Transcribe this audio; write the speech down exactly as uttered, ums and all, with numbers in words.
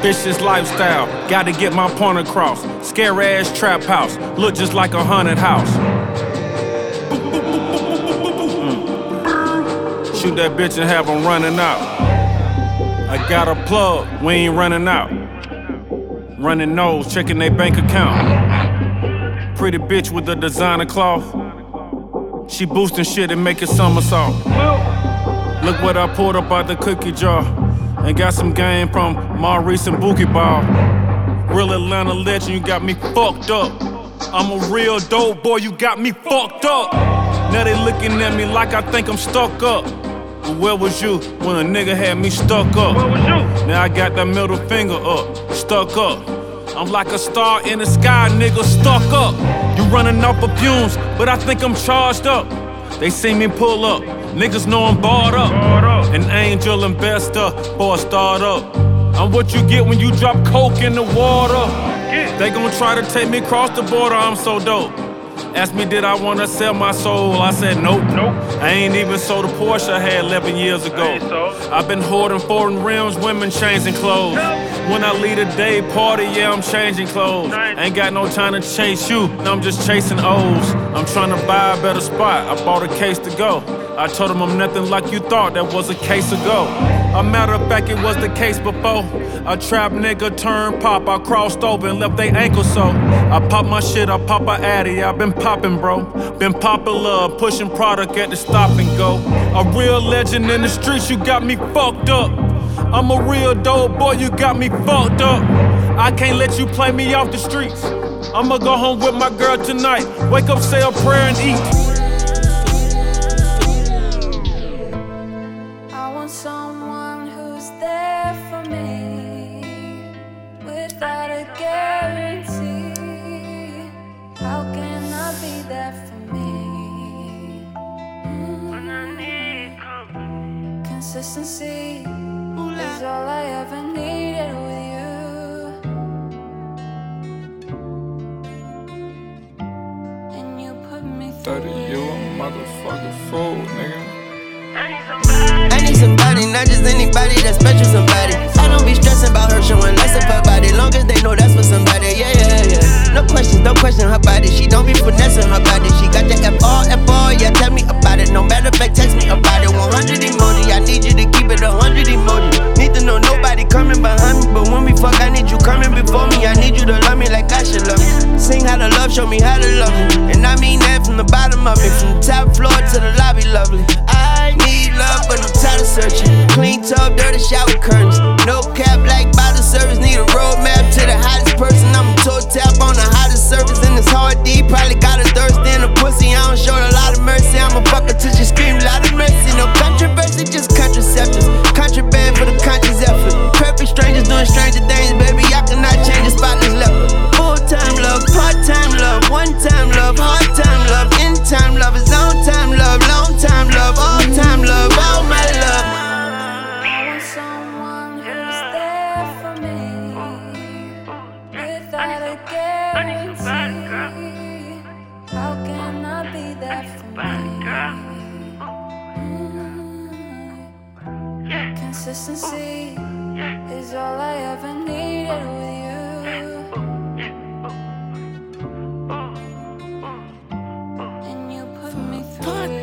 Ambitious lifestyle, gotta get my point across. Scare ass trap house, look just like a haunted house. Mm. Shoot that bitch and have 'em running out. I got a plug, we ain't running out. Running nose, checking they bank account. Pretty bitch with the designer cloth. She boosting shit and making somersault. Look what I pulled up out the cookie jar. And got some game from Maurice and Bookie Ball. Real Atlanta legend, you got me fucked up. I'm a real dope boy, you got me fucked up. Now they looking at me like I think I'm stuck up. But where was you when a nigga had me stuck up? Where was you? Now I got that middle finger up, stuck up. I'm like a star in the sky, nigga, stuck up. You running off of fumes, but I think I'm charged up. They see me pull up, niggas know I'm barred up. An angel investor for a startup. I'm what you get when you drop coke in the water. They gon' try to take me across the border, I'm so dope. Asked me did I wanna sell my soul, I said nope. Nope. I ain't even sold a Porsche I had eleven years ago. I've been hoarding foreign rims, women changing clothes. When I lead a day party, yeah, I'm changing clothes. Ain't got no time to chase you, now I'm just chasing O's. I'm trying to buy a better spot, I bought a case to go. I told him I'm nothing like you thought, that was a case ago. A matter of fact, it was the case before. A trap nigga turned pop, I crossed over and left they ankles so. I pop my shit, I pop a addy, I been popping, bro. Been popular, pushing product at the stop and go. A real legend in the streets, you got me fucked up. I'm a real dope boy, you got me fucked up. I can't let you play me off the streets. I'ma go home with my girl tonight. Wake up, say a prayer and eat. I want someone who's there for me without a guarantee. How can I be there for me? Mm. Consistency is all I ever needed with you. And you put me through thirty, you a motherfucking fool, nigga. I need somebody, not just anybody, that's special somebody. I don't be stressing about her showing less of her body, long as they know that's for somebody, yeah, yeah, yeah. No questions, don't question her body, she don't be finessing her body. She got the F R, F R, yeah, tell me about it. No matter of fact, text me about it. one hundred emoji, I need you to keep it one hundred emoji. Need to know nobody coming behind me, but when we fuck, I need you coming before me. I need you to love me like I should love me. Sing how to love, show me how to love me. And I mean that from the bottom of me, from the top floor to the lobby, lovely. I need love, but I'm tired of searching. Clean tub, dirty shower curtains. No cap, like bottle service. Need a roadmap to the hottest person. I'm a toe tap on the hottest service. And it's hard D, probably got a thirst in a pussy. I don't show a lot of mercy. I'm a fucker till she scream, lot of mercy. No controversy, just contraceptives. Contraband for the conscious effort. Perfect strangers doing stranger things, baby. I cannot change the spotless leopard. Full time love, part time love, one time love, hard time love, in time love, is on time love, long time love, all time love, all my love. I want someone who's there for me without a guarantee. How can I be there for me? Mm. Consistency is all I ever needed with you. And you put me through.